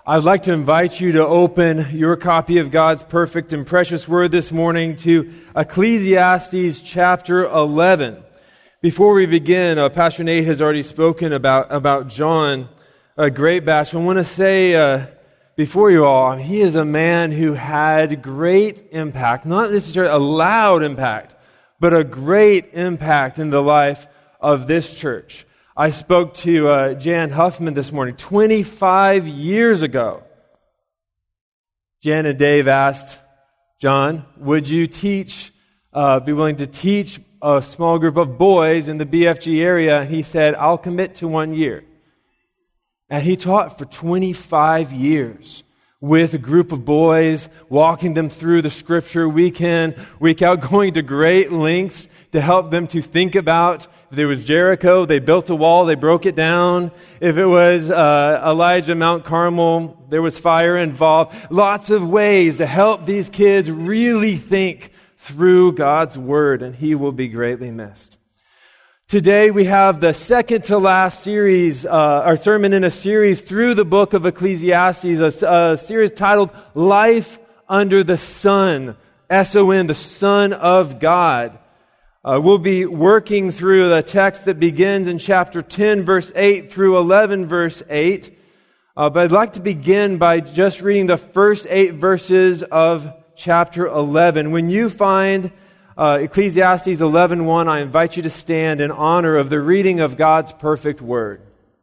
I'd like to invite you to open your copy of God's perfect and precious word this morning to Ecclesiastes chapter 11. Before we begin, Pastor Nate has already spoken about John Greatbatch. I want to say before you all, he is a man who had great impact, not necessarily a loud impact, but a great impact in the life of this church. I spoke to Jan Huffman this morning, 25 years ago. Jan and Dave asked John, would you be willing to teach a small group of boys in the BFG area? And he said, I'll commit to 1 year. And he taught for 25 years with a group of boys, walking them through the Scripture week in, week out, going to great lengths to help them to think about. If there was Jericho, they built a wall, they broke it down. If it was Elijah, Mount Carmel, there was fire involved. Lots of ways to help these kids really think through God's Word, and he will be greatly missed. Today we have the second to last series, our sermon in a series through the book of Ecclesiastes, a series titled Life Under the Sun, S-O-N, the Son of God. We'll be working through the text that begins in chapter 10, verse 8 through 11, verse 8. But I'd like to begin by just reading the first 8 verses of chapter 11. When you find Ecclesiastes 11:1, I invite you to stand in honor of the reading of God's perfect word.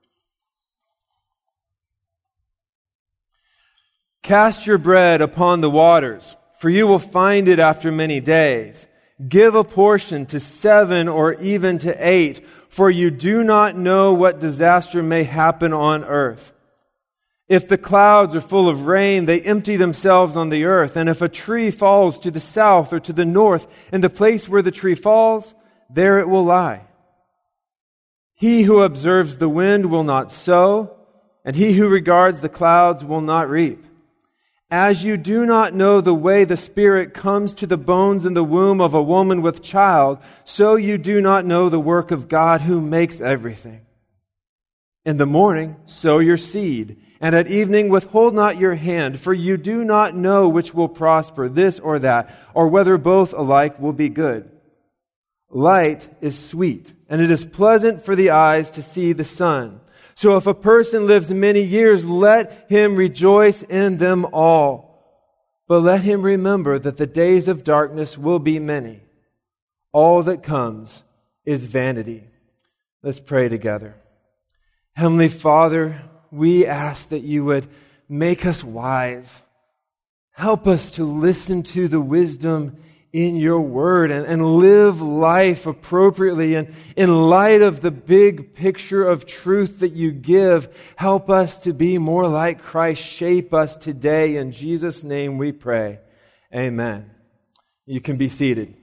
Cast your bread upon the waters, for you will find it after many days. Give a portion to 7 or even to 8, for you do not know what disaster may happen on earth. If the clouds are full of rain, they empty themselves on the earth. And if a tree falls to the south or to the north, in the place where the tree falls, there it will lie. He who observes the wind will not sow, and he who regards the clouds will not reap. As you do not know the way the Spirit comes to the bones in the womb of a woman with child, so you do not know the work of God who makes everything. In the morning, sow your seed, and at evening withhold not your hand, for you do not know which will prosper, this or that, or whether both alike will be good. Light is sweet, and it is pleasant for the eyes to see the sun. So if a person lives many years, let him rejoice in them all. But let him remember that the days of darkness will be many. All that comes is vanity. Let's pray together. Heavenly Father, we ask that you would make us wise. Help us to listen to the wisdom in your word and live life appropriately. And in light of the big picture of truth that you give, help us to be more like Christ. Shape us today. In Jesus' name we pray. Amen. You can be seated.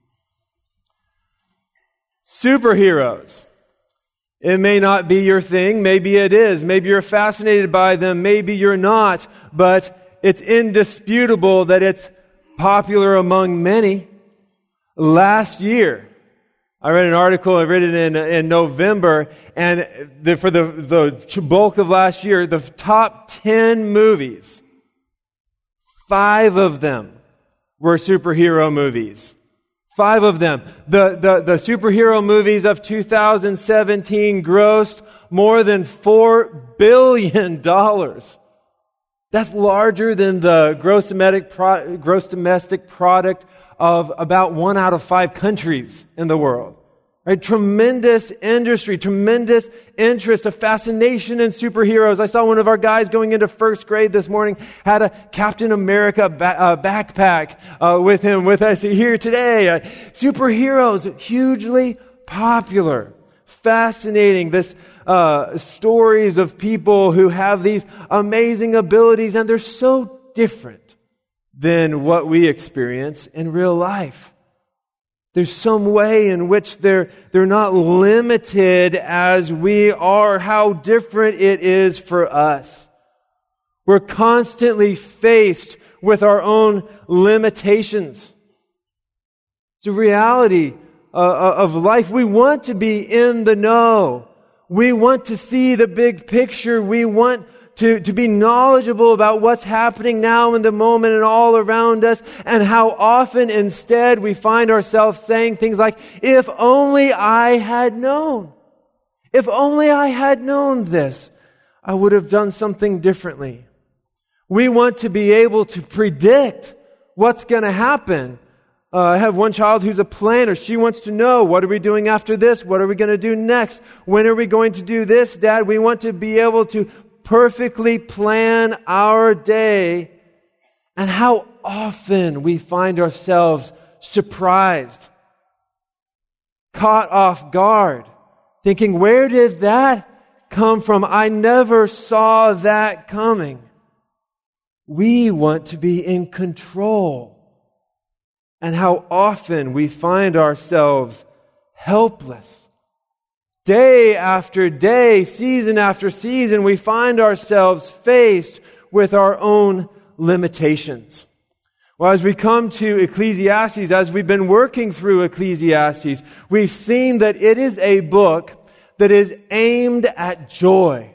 Superheroes. It may not be your thing. Maybe it is. Maybe you're fascinated by them. Maybe you're not. But it's indisputable that it's popular among many. Last year, I read an article, I read it in November, and for the bulk of last year, the top 10 movies, 5 of them were superhero movies. 5 of them. The superhero movies of 2017 grossed more than $4 billion. That's larger than the gross domestic product of about 1 out of 5 countries in the world. Right? Tremendous industry, tremendous interest, a fascination in superheroes. I saw one of our guys going into first grade this morning had a Captain America backpack with him with us here today. Superheroes, hugely popular. Fascinating. This stories of people who have these amazing abilities, and they're so different than what we experience in real life. There's some way in which they're not limited as we are, how different it is for us. We're constantly faced with our own limitations. It's a reality of life. We want to be in the know. We want to see the big picture. We want to be knowledgeable about what's happening now in the moment and all around us, and how often instead we find ourselves saying things like, if only I had known. If only I had known this, I would have done something differently. We want to be able to predict what's going to happen. I have one child who's a planner. She wants to know, what are we doing after this? What are we going to do next? When are we going to do this, Dad? We want to be able to perfectly plan our day. And how often we find ourselves surprised, caught off guard, thinking, where did that come from? I never saw that coming. We want to be in control. And how often we find ourselves helpless. Day after day, season after season, we find ourselves faced with our own limitations. Well, as we come to Ecclesiastes, as we've been working through Ecclesiastes, we've seen that it is a book that is aimed at joy.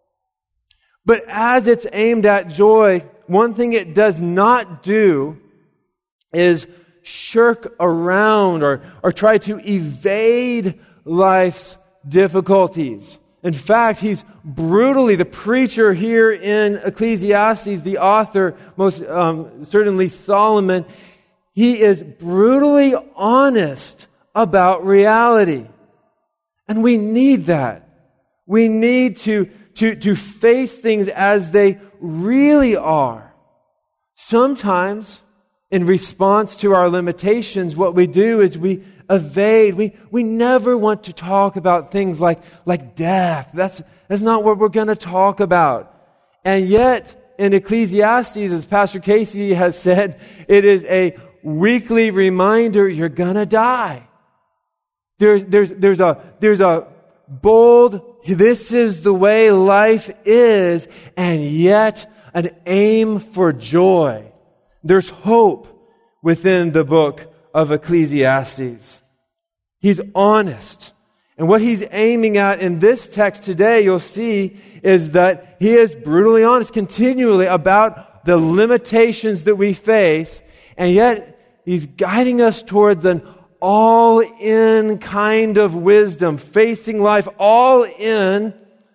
But as it's aimed at joy, one thing it does not do is shirk around or try to evade life's difficulties. In fact, he's brutally, the preacher here in Ecclesiastes, the author, most certainly Solomon, he is brutally honest about reality. And we need that. We need to face things as they really are. Sometimes, in response to our limitations, what we do is we evade. We never want to talk about things like death. That's not what we're going to talk about. And yet, in Ecclesiastes, as Pastor Casey has said, it is a weekly reminder you're going to die. There's a bold, this is the way life is, and yet an aim for joy. There's hope within the book of Ecclesiastes. He's honest. And what he's aiming at in this text today, you'll see, is that he is brutally honest continually about the limitations that we face, and yet he's guiding us towards an all-in kind of wisdom, facing life all in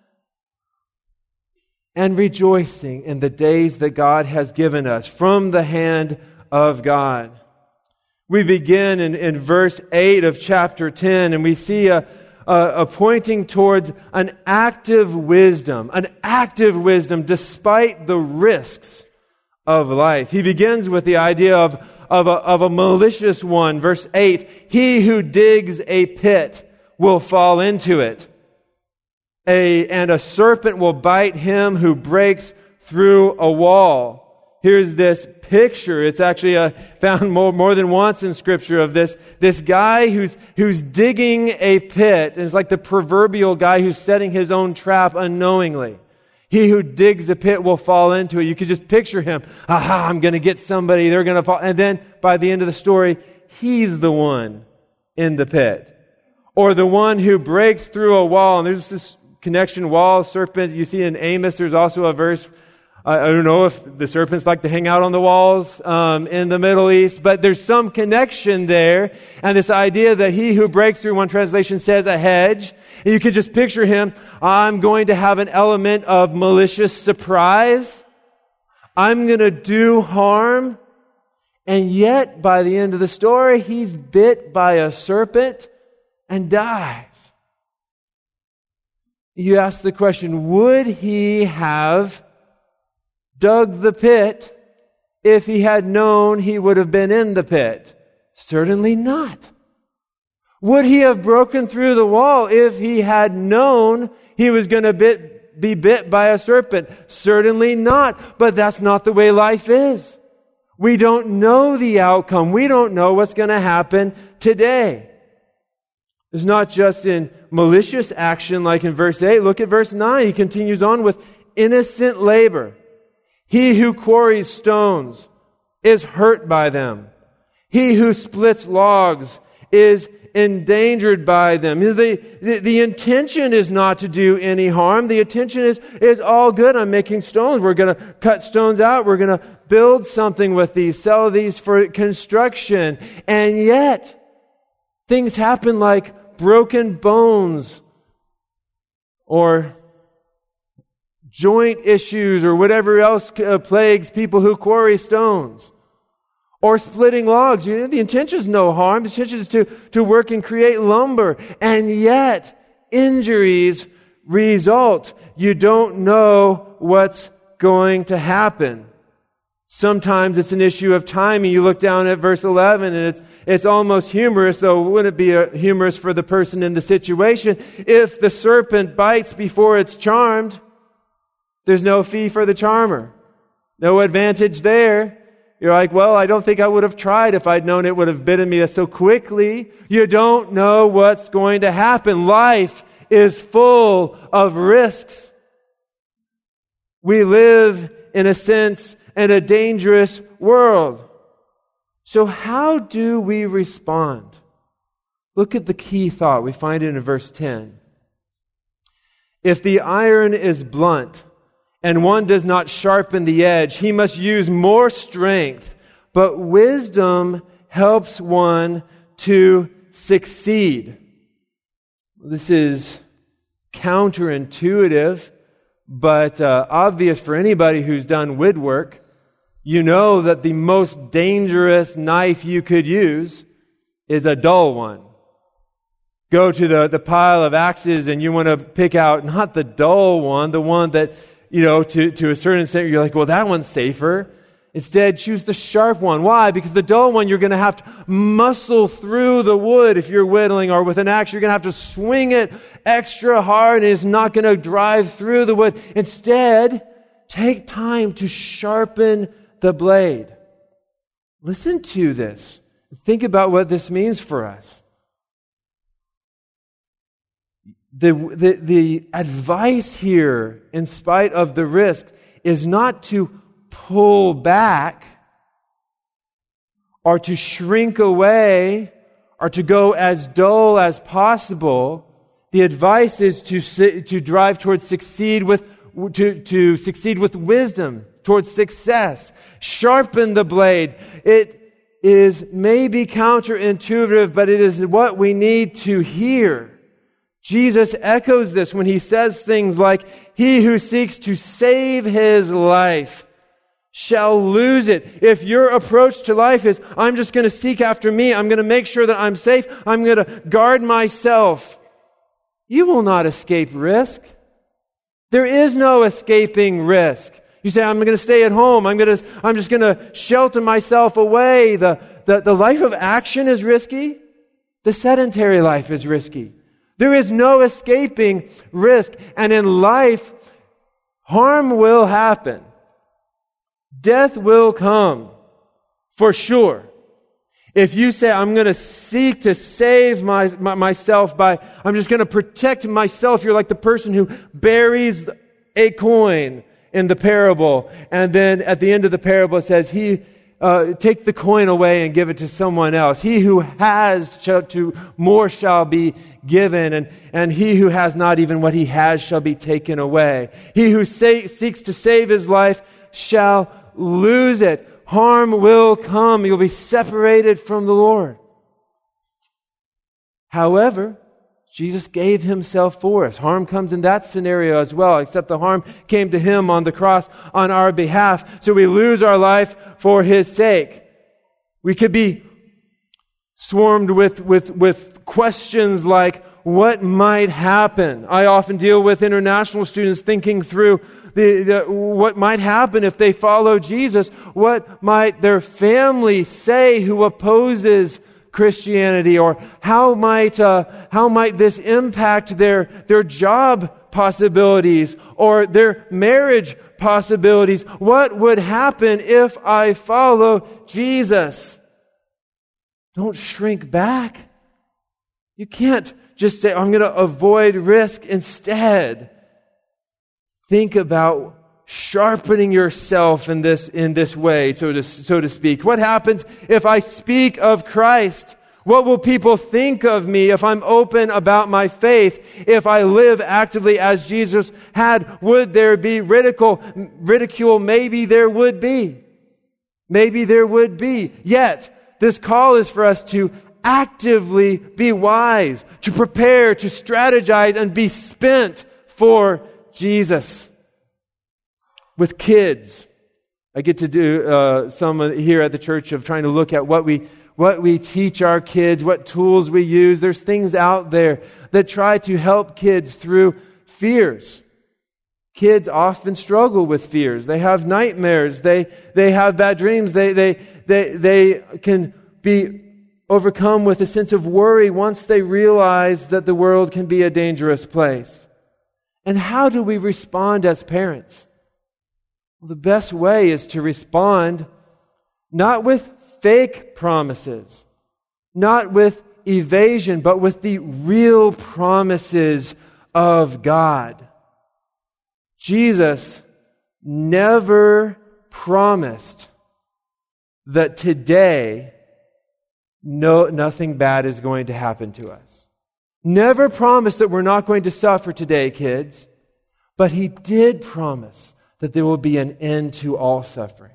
and rejoicing in the days that God has given us from the hand of God. We begin in verse 8 of chapter 10, and we see a pointing towards an active wisdom despite the risks of life. He begins with the idea of a malicious one. Verse 8, he who digs a pit will fall into it. And a serpent will bite him who breaks through a wall. Here's this picture. It's actually found more than once in Scripture of this guy who's digging a pit. And it's like the proverbial guy who's setting his own trap unknowingly. He who digs a pit will fall into it. You could just picture him. Aha, I'm going to get somebody. They're going to fall. And then by the end of the story, he's the one in the pit. Or the one who breaks through a wall. And there's this connection, wall, serpent. You see in Amos, there's also a verse. I don't know if the serpents like to hang out on the walls in the Middle East, but there's some connection there. And this idea that he who breaks through, one translation says, a hedge. And you can just picture him, I'm going to have an element of malicious surprise. I'm going to do harm. And yet, by the end of the story, he's bit by a serpent and dies. You ask the question, would he have dug the pit if he had known he would have been in the pit? Certainly not. Would he have broken through the wall if he had known he was going to be bit by a serpent? Certainly not. But that's not the way life is. We don't know the outcome. We don't know what's going to happen today. It's not just in malicious action like in verse 8. Look at verse 9. He continues on with innocent labor. He who quarries stones is hurt by them. He who splits logs is endangered by them. The intention is not to do any harm. The intention is all good. I'm making stones. We're going to cut stones out. We're going to build something with these, sell these for construction. And yet, things happen like broken bones or joint issues or whatever else plagues people who quarry stones. Or splitting logs. The intention is no harm. The intention is to work and create lumber. And yet, injuries result. You don't know what's going to happen. Sometimes it's an issue of timing. You look down at verse 11 and it's almost humorous, though wouldn't it be humorous for the person in the situation? If the serpent bites before it's charmed, there's no fee for the charmer. No advantage there. You're like, well, I don't think I would have tried if I'd known it would have bitten me so quickly. You don't know what's going to happen. Life is full of risks. We live, in a sense, in a dangerous world. So how do we respond? Look at the key thought. We find it in verse 10. If the iron is blunt, and one does not sharpen the edge, he must use more strength. But wisdom helps one to succeed. This is counterintuitive, but obvious for anybody who's done woodwork. You know that the most dangerous knife you could use is a dull one. Go to the pile of axes and you want to pick out not the dull one, the one that to a certain extent, you're like, well, that one's safer. Instead, choose the sharp one. Why? Because the dull one, you're going to have to muscle through the wood if you're whittling, or with an axe, you're going to have to swing it extra hard and it's not going to drive through the wood. Instead, take time to sharpen the blade. Listen to this. Think about what this means for us. The advice here, in spite of the risk, is not to pull back or to shrink away or to go as dull as possible. The advice is to drive towards succeed with wisdom, towards success. Sharpen the blade. It is maybe counterintuitive, but it is what we need to hear. Jesus echoes this when he says things like, he who seeks to save his life shall lose it. If your approach to life is, I'm just going to seek after me, I'm going to make sure that I'm safe, I'm going to guard myself, you will not escape risk. There is no escaping risk. You say, I'm going to stay at home, I'm just going to shelter myself away. The life of action is risky. The sedentary life is risky. There is no escaping risk. And in life, harm will happen. Death will come, for sure. If you say, I'm going to seek to save myself by, I'm just going to protect myself, you're like the person who buries a coin in the parable. And then at the end of the parable it says, take the coin away and give it to someone else. He who has more shall be given, and he who has not, even what he has shall be taken away. He who seeks to save his life shall lose it. Harm will come. You'll be separated from the Lord. However, Jesus gave himself for us. Harm comes in that scenario as well, except the harm came to him on the cross on our behalf. So we lose our life for his sake. We could be swarmed with questions like, what might happen? I often deal with international students thinking through what might happen if they follow Jesus. What might their family say who opposes Christianity? Or how might this impact their job possibilities or their marriage possibilities? What would happen if I follow Jesus? Don't shrink back. You can't just say, I'm going to avoid risk. Instead, think about sharpening yourself in this way, so to speak. What happens if I speak of Christ What will people think of me if I'm open about my faith? If I live actively as Jesus had, would there be ridicule? Maybe there would be. Maybe there would be. Yet, this call is for us to actively be wise, to prepare, to strategize, and be spent for Jesus. With kids, I get to do some here at the church of trying to look at what we teach our kids, what tools we use. There's things out there that try to help kids through fears. Kids often struggle with fears. They have nightmares. They have bad dreams. They can be overcome with a sense of worry once they realize that the world can be a dangerous place. And how do we respond as parents? Well, the best way is to respond not with fake promises, not with evasion, but with the real promises of God. Jesus never promised that today nothing bad is going to happen to us. Never promised that we're not going to suffer today, kids. But He did promise that there will be an end to all suffering.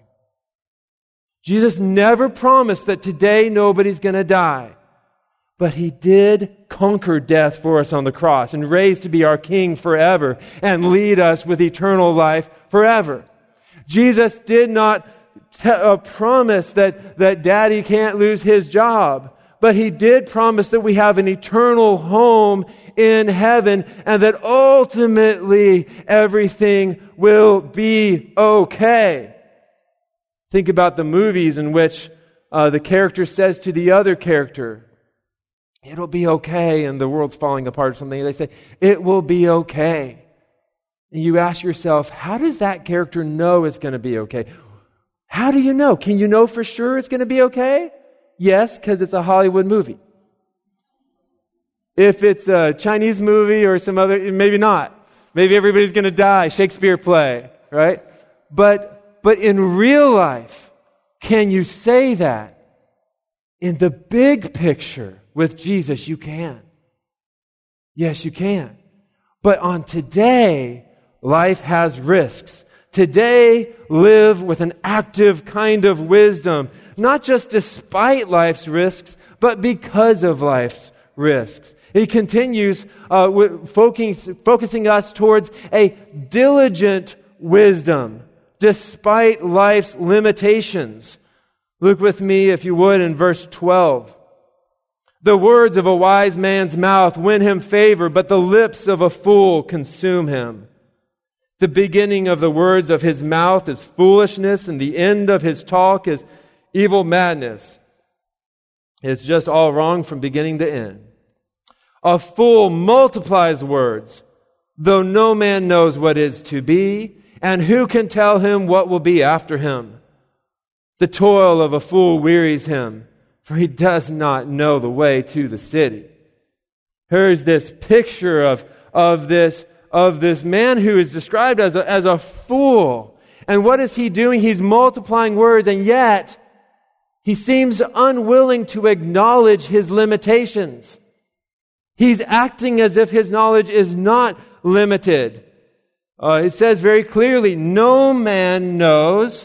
Jesus never promised that today nobody's going to die. But He did conquer death for us on the cross and raise to be our King forever and lead us with eternal life forever. Jesus did not promise that Daddy can't lose his job, but He did promise that we have an eternal home in heaven and that ultimately everything will be okay. Think about the movies in which the character says to the other character, "It'll be okay," and the world's falling apart or something. And they say, "It will be okay." And you ask yourself, how does that character know it's going to be okay? How do you know? Can you know for sure it's going to be okay? Yes, because it's a Hollywood movie. If it's a Chinese movie or some other, maybe not. Maybe everybody's going to die, Shakespeare play, right? But in real life, can you say that? In the big picture with Jesus, you can. Yes, you can. But on today, life has risks. Today, live with an active kind of wisdom, not just despite life's risks, but because of life's risks. He continues focusing us towards a diligent wisdom, despite life's limitations. Look with me, if you would, in verse 12. The words of a wise man's mouth win him favor, but the lips of a fool consume him. The beginning of the words of his mouth is foolishness, and the end of his talk is evil madness. It's just all wrong from beginning to end. A fool multiplies words, though no man knows what is to be, and who can tell him what will be after him? The toil of a fool wearies him, for he does not know the way to the city. Here's this picture of this man who is described as a fool. And what is he doing? He's multiplying words, and yet he seems unwilling to acknowledge his limitations. He's acting as if his knowledge is not limited. It says very clearly, no man knows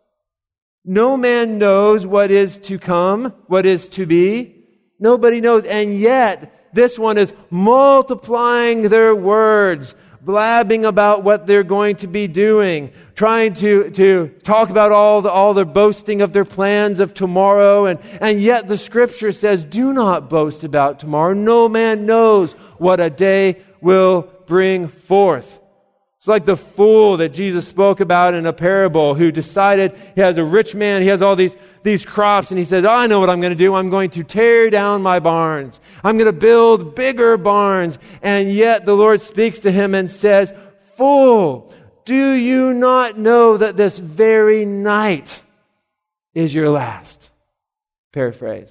what is to come, what is to be. Nobody knows. And yet, this one is multiplying their words, blabbing about what they're going to be doing, trying to talk about all the boasting of their plans of tomorrow. And yet the Scripture says, do not boast about tomorrow. No man knows what a day will bring forth. It's like the fool that Jesus spoke about in a parable who decided he has a rich man, he has all these crops, and he says, I know what I'm going to do. I'm going to tear down my barns. I'm going to build bigger barns. And yet the Lord speaks to him and says, fool, do you not know that this very night is your last? Paraphrase.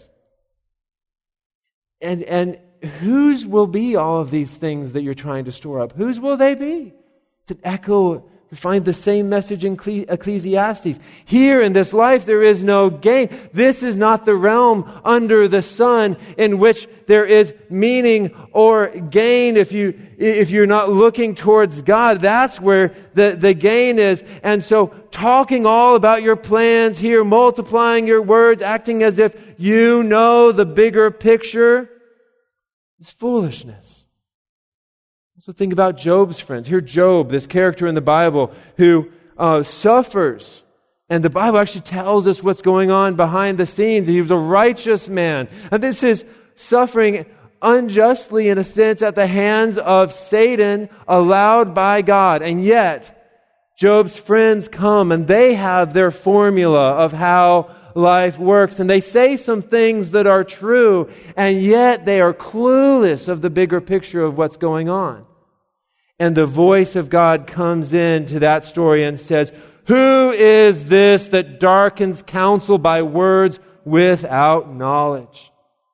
And whose will be all of these things that you're trying to store up? Whose will they be? It's an echo We find the same message in Ecclesiastes. Here in this life there is no gain. This is not the realm under the sun in which there is meaning or gain. If you're not looking towards God, that's where the gain is. And so talking all about your plans here, multiplying your words, acting as if you know the bigger picture, is foolishness. So think about Job's friends. Here Job, this character in the Bible who suffers. And the Bible actually tells us what's going on behind the scenes. He was a righteous man. And this is suffering unjustly, in a sense, at the hands of Satan, allowed by God. And yet, Job's friends come and they have their formula of how life works. And they say some things that are true, and yet they are clueless of the bigger picture of what's going on. And the voice of God comes into that story and says, "Who is this that darkens counsel by words without knowledge?"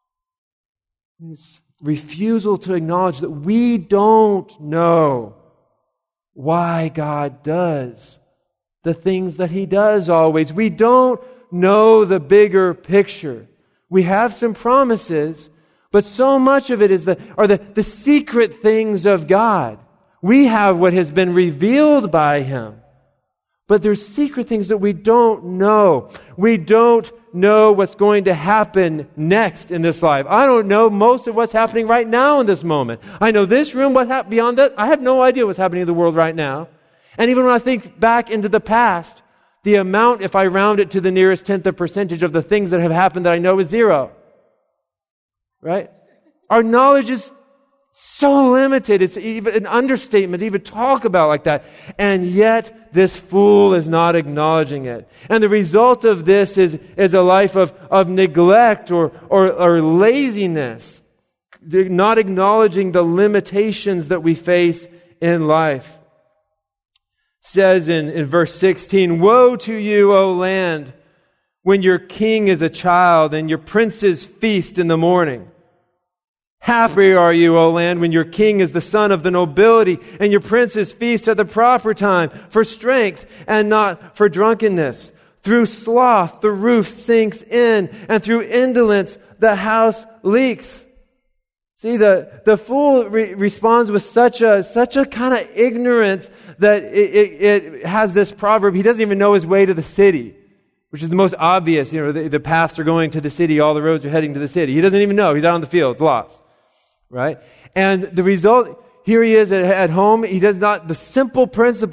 It's refusal to acknowledge that we don't know why God does the things that He does always. We don't know the bigger picture. We have some promises, but so much of it are the secret things of God. We have what has been revealed by Him. But there's secret things that we don't know. We don't know what's going to happen next in this life. I don't know most of what's happening right now in this moment. I know this room, beyond that, I have no idea what's happening in the world right now. And even when I think back into the past, the amount, if I round it to the nearest tenth of percentage of the things that have happened that I know is zero. Right? Our knowledge is so limited. It's even an understatement to even talk about like that. And yet, this fool is not acknowledging it. And the result of this is a life of neglect or laziness. Not acknowledging the limitations that we face in life. It says in verse 16, "Woe to you, O land, when your king is a child and your princes feast in the morning. Happy are you, O land, when your king is the son of the nobility and your princes feast at the proper time for strength and not for drunkenness. Through sloth the roof sinks in, and through indolence the house leaks." See, the fool responds with such a kind of ignorance that it has this proverb. He doesn't even know his way to the city, which is the most obvious. You know, the paths are going to the city. All the roads are heading to the city. He doesn't even know. He's out on the field. It's lost. Right? And the result, here he is at home. He does not, the simple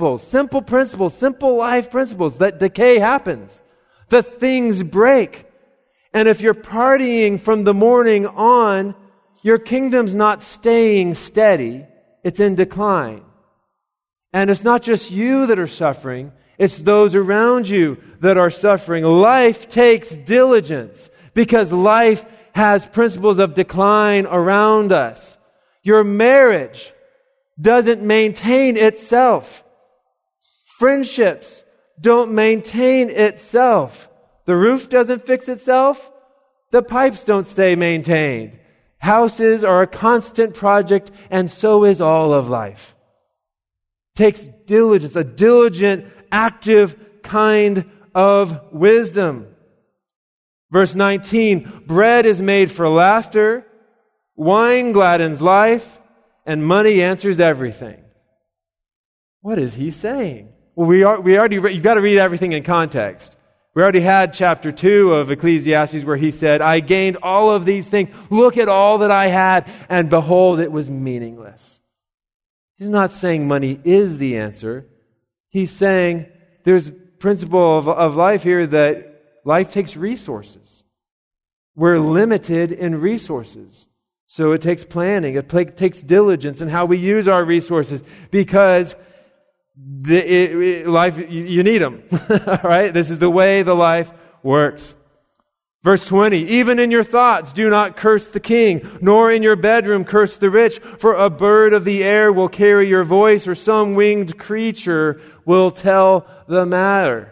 life principles, that decay happens. That things break. And if you're partying from the morning on, your kingdom's not staying steady. It's in decline. And it's not just you that are suffering. It's those around you that are suffering. Life takes diligence because life has principles of decline around us. Your marriage doesn't maintain itself. Friendships don't maintain itself. The roof doesn't fix itself. The pipes don't stay maintained. Houses are a constant project, and so is all of life. It takes diligence, a diligent, active kind of wisdom. Verse 19, "Bread is made for laughter, wine gladdens life, and money answers everything." What is he saying? Well, you've got to read everything in context. We already had chapter 2 of Ecclesiastes where he said, "I gained all of these things. Look at all that I had, and behold, it was meaningless." He's not saying money is the answer. He's saying there's a principle of life here that life takes resources. We're limited in resources. So it takes planning. It takes diligence in how we use our resources because life, you need them. All right? This is the way the life works. Verse 20, "Even in your thoughts do not curse the king, nor in your bedroom curse the rich, for a bird of the air will carry your voice, or some winged creature will tell the matter."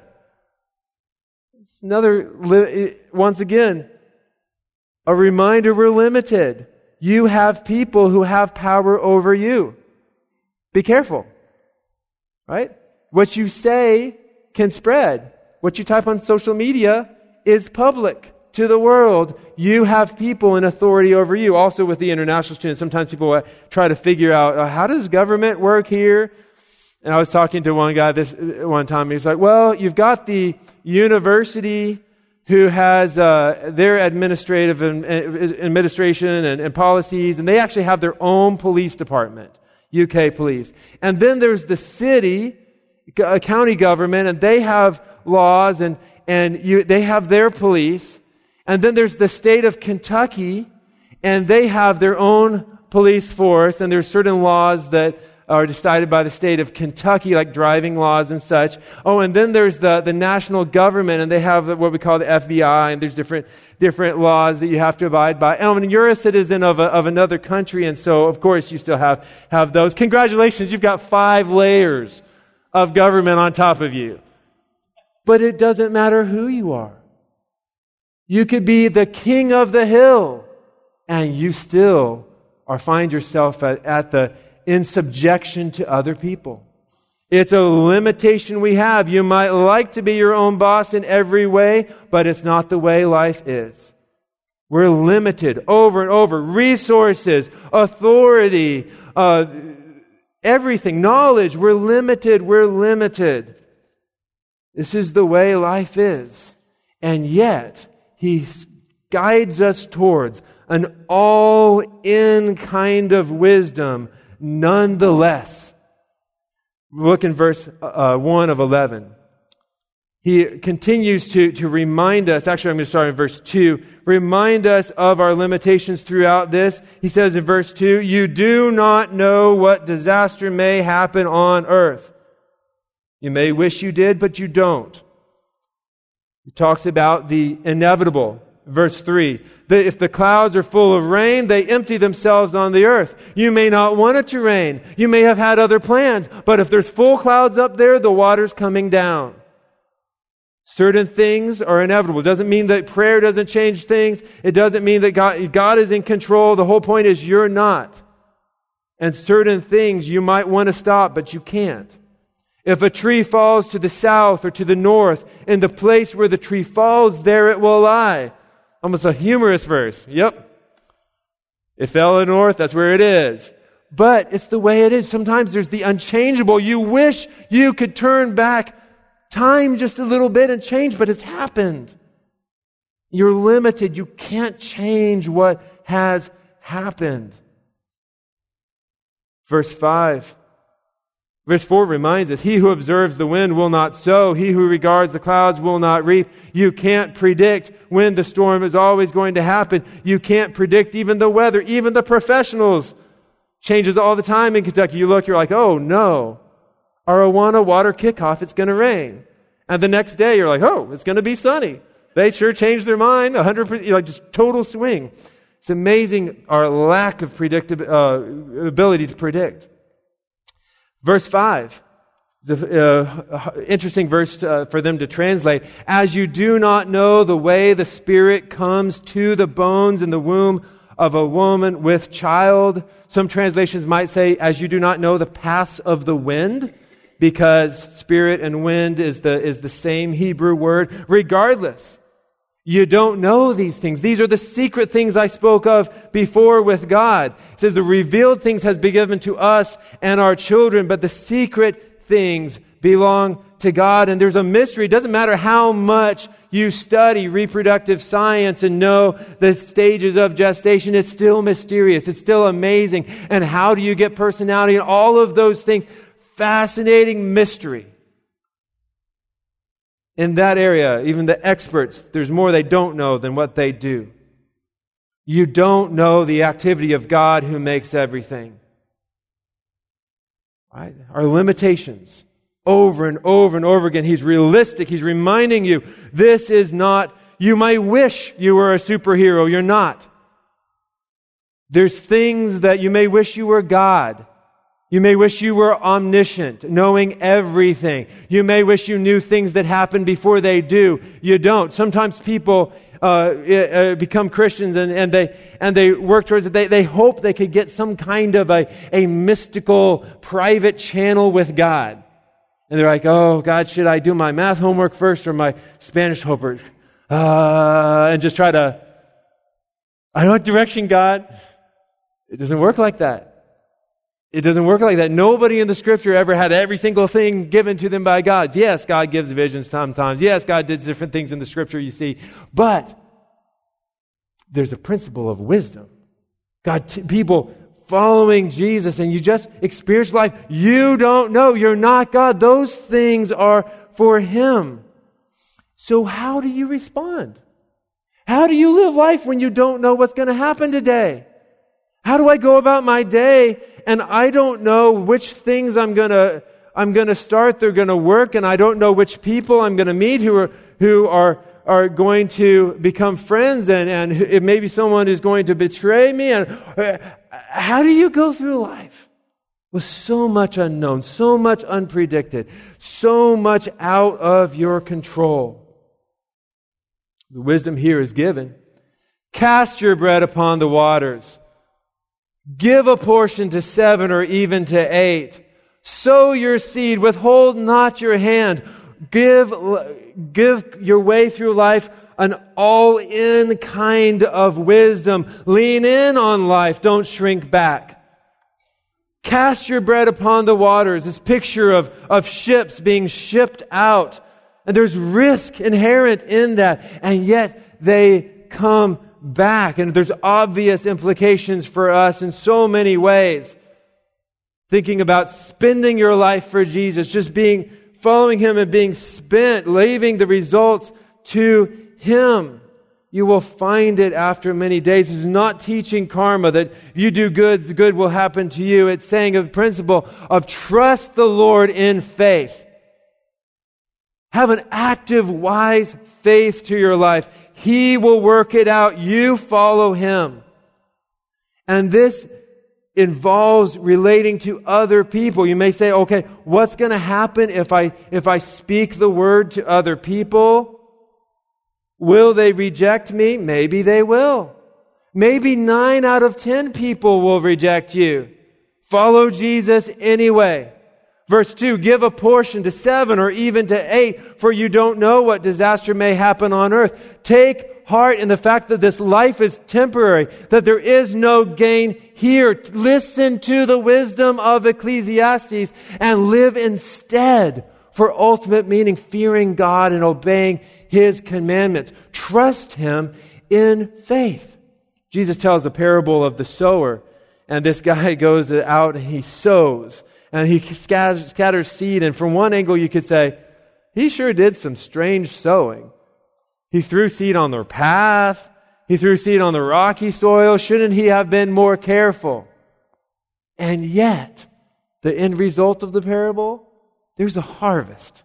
Once again, a reminder we're limited. You have people who have power over you. Be careful. Right? What you say can spread. What you type on social media is public to the world. You have people in authority over you. Also with the international students, sometimes people try to figure out, how does government work here? And I was talking to one guy this one time. He was like, well, you've got the university who has their administration and policies, and they actually have their own police department, UK police. And then there's the city, county government, and they have laws, and they have their police. And then there's the state of Kentucky, and they have their own police force, and there's certain laws that are decided by the state of Kentucky, like driving laws and such. Oh, and then there's the national government, and they have what we call the FBI, and there's different laws that you have to abide by. And you're a citizen of another country, and so, of course, you still have those. Congratulations, you've got 5 layers of government on top of you. But it doesn't matter who you are. You could be the king of the hill, and you still find yourself in subjection to other people. It's a limitation we have. You might like to be your own boss in every way, but it's not the way life is. We're limited over and over. Resources, authority, everything, knowledge. We're limited. This is the way life is. And yet, He guides us towards an all-in kind of wisdom nonetheless. Look in verse 1 of 11. He continues to remind us, actually I'm going to start in verse 2, remind us of our limitations throughout this. He says in verse 2, you do not know what disaster may happen on earth. You may wish you did, but you don't. He talks about the inevitable. Verse 3, that if the clouds are full of rain, they empty themselves on the earth. You may not want it to rain. You may have had other plans, but if there's full clouds up there, the water's coming down. Certain things are inevitable. It doesn't mean that prayer doesn't change things. It doesn't mean that God is in control. The whole point is you're not. And certain things you might want to stop, but you can't. If a tree falls to the south or to the north, in the place where the tree falls, there it will lie. Almost a humorous verse. Yep. It fell in the north, that's where it is. But it's the way it is. Sometimes there's the unchangeable. You wish you could turn back time just a little bit and change, but it's happened. You're limited. You can't change what has happened. Verse 5. Verse 4 reminds us, he who observes the wind will not sow. He who regards the clouds will not reap. You can't predict when the storm is always going to happen. You can't predict even the weather. Even the professionals changes all the time in Kentucky. You look, you're like, oh no, our Awana water kickoff, it's going to rain. And the next day you're like, oh, it's going to be sunny. They sure changed their mind, 100%, like just total swing. It's amazing our lack of ability to predict. Verse 5, interesting verse for them to translate. As you do not know the way the Spirit comes to the bones in the womb of a woman with child. Some translations might say, as you do not know the paths of the wind, because spirit and wind is the same Hebrew word. Regardless, you don't know these things. These are the secret things I spoke of before with God. It says the revealed things has been given to us and our children, but the secret things belong to God. And there's a mystery. It doesn't matter how much you study reproductive science and know the stages of gestation. It's still mysterious. It's still amazing. And how do you get personality and all of those things? Fascinating mystery. In that area, even the experts, there's more they don't know than what they do. You don't know the activity of God who makes everything. Right? Our limitations, over and over and over again. He's realistic. He's reminding you, this is not, you might wish you were a superhero. You're not. There's things that you may wish you were God. You may wish you were omniscient, knowing everything. You may wish you knew things that happen before they do. You don't. Sometimes people become Christians and they work towards it. They hope they could get some kind of a mystical private channel with God. And they're like, oh, God, should I do my math homework first or my Spanish homework? And just try to, I don't want direction, God. It doesn't work like that. It doesn't work like that. Nobody in the Scripture ever had every single thing given to them by God. Yes, God gives visions sometimes. Yes, God does different things in the Scripture, you see. But there's a principle of wisdom. People following Jesus, and you just experience life. You don't know. You're not God. Those things are for Him. So how do you respond? How do you live life when you don't know what's going to happen today? How do I go about my day and I don't know which things I'm going to start, they're going to work, and I don't know which people I'm going to meet who are going to become friends, and maybe someone is going to betray me. And how do you go through life with so much unknown, so much unpredicted, so much out of your control? The wisdom here is given. Cast your bread upon the waters. Give a portion to 7 or even to 8. Sow your seed. Withhold not your hand. Give your way through life an all-in kind of wisdom. Lean in on life. Don't shrink back. Cast your bread upon the waters. This picture of ships being shipped out. And there's risk inherent in that. And yet they come back. And there's obvious implications for us in so many ways. Thinking about spending your life for Jesus, just following Him and being spent, leaving the results to Him. You will find it after many days. It's not teaching karma that if you do good, the good will happen to you. It's saying a principle of trust the Lord in faith. Have an active, wise faith to your life. He will work it out. You follow Him. And this involves relating to other people. You may say, okay, what's going to happen if I speak the word to other people? Will they reject me? Maybe they will. Maybe 9 out of 10 people will reject you. Follow Jesus anyway. Verse 2, give a portion to 7 or even to 8, for you don't know what disaster may happen on earth. Take heart in the fact that this life is temporary, that there is no gain here. Listen to the wisdom of Ecclesiastes and live instead for ultimate meaning, fearing God and obeying His commandments. Trust Him in faith. Jesus tells a parable of the sower, and this guy goes out and he sows. And he scatters seed. And from one angle you could say, he sure did some strange sowing. He threw seed on their path. He threw seed on the rocky soil. Shouldn't he have been more careful? And yet, the end result of the parable, there's a harvest.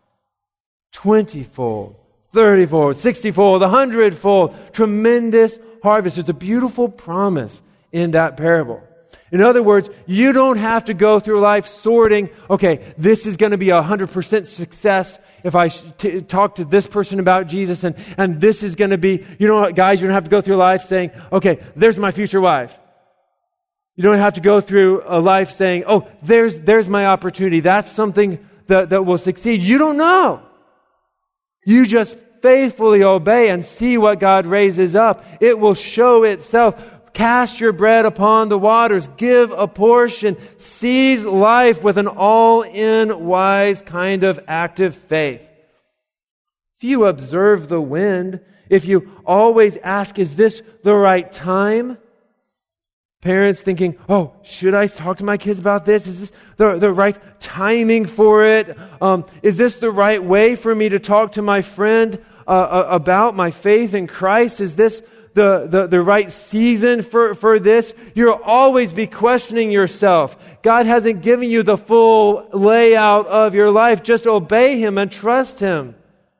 20-fold, 30-fold, 60-fold, 100-fold. Tremendous harvest. There's a beautiful promise in that parable. In other words, you don't have to go through life sorting, okay, this is going to be 100% success if I talk to this person about Jesus, and this is going to be, you know what, guys, you don't have to go through life saying, okay, there's my future wife. You don't have to go through a life saying, oh, there's my opportunity. That's something that will succeed. You don't know. You just faithfully obey and see what God raises up. It will show itself. Cast your bread upon the waters. Give a portion. Seize life with an all-in wise kind of active faith. If you observe the wind, if you always ask, is this the right time? Parents thinking, oh, should I talk to my kids about this? Is this the right timing for it? Is this the right way for me to talk to my friend about my faith in Christ? Is this the right season for this? You'll always be questioning yourself. God hasn't given you the full layout of your life. Just obey Him and trust Him.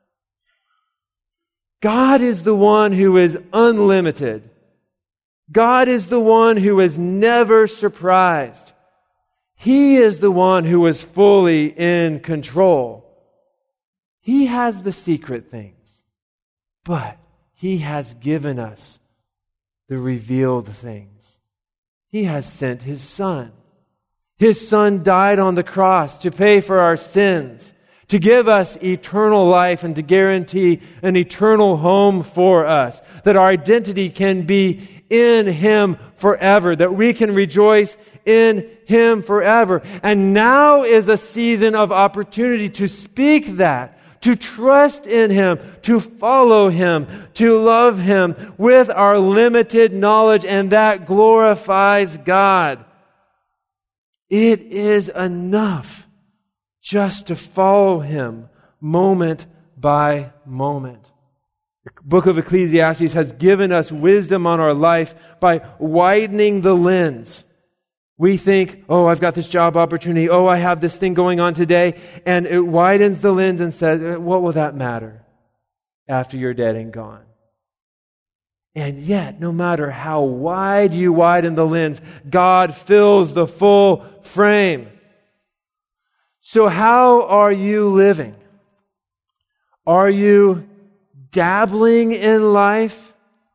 God is the one who is unlimited. God is the one who is never surprised. He is the one who is fully in control. He has the secret things, but He has given us the revealed things. He has sent His Son. His Son died on the cross to pay for our sins, to give us eternal life and to guarantee an eternal home for us, that our identity can be in Him forever, that we can rejoice in Him forever. And now is a season of opportunity to speak that, to trust in Him, to follow Him, to love Him with our limited knowledge, and that glorifies God. It is enough just to follow Him moment by moment. The book of Ecclesiastes has given us wisdom on our life by widening the lens. We think, oh, I've got this job opportunity. Oh, I have this thing going on today. And it widens the lens and says, what will that matter after you're dead and gone? And yet, no matter how wide you widen the lens, God fills the full frame. So how are you living? Are you dabbling in life?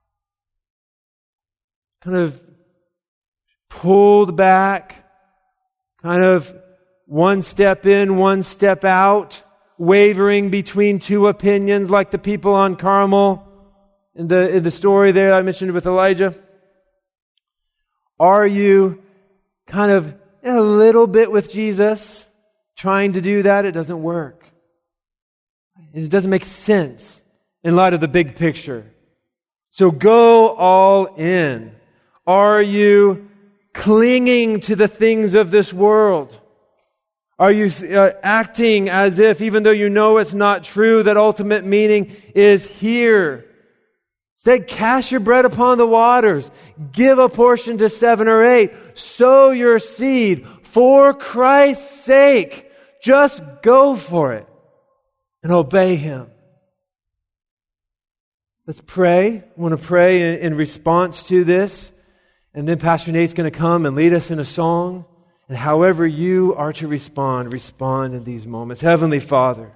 Kind of pulled back, kind of one step in, one step out, wavering between two opinions like the people on Carmel in the story there I mentioned with Elijah? Are you kind of a little bit with Jesus, trying to do that? It doesn't work. It doesn't make sense in light of the big picture. So go all in. Are you clinging to the things of this world? Are you acting as if, even though you know it's not true, that ultimate meaning is here? Instead, cast your bread upon the waters. Give a portion to 7 or 8. Sow your seed for Christ's sake. Just go for it and obey Him. Let's pray. I want to pray in response to this. And then Pastor Nate's going to come and lead us in a song. And however you are to respond in these moments. Heavenly Father,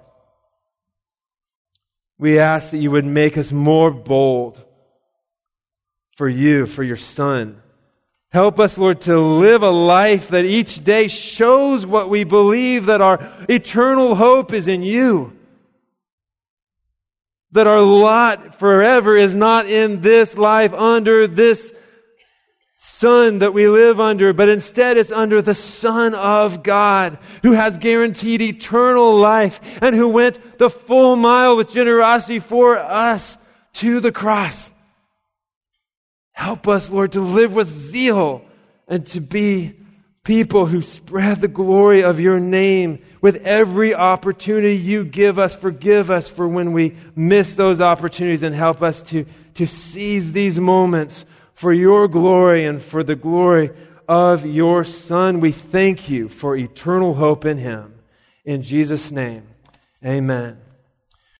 we ask that you would make us more bold for you, for your Son. Help us, Lord, to live a life that each day shows what we believe, that our eternal hope is in you. That our lot forever is not in this life under this sun that we live under, but instead it's under the Son of God, who has guaranteed eternal life and who went the full mile with generosity for us to the cross. Help us, Lord, to live with zeal and to be people who spread the glory of your name with every opportunity you give us. Forgive us for when we miss those opportunities, and help us to seize these moments for your glory and for the glory of your Son. We thank you for eternal hope in Him. In Jesus' name, amen.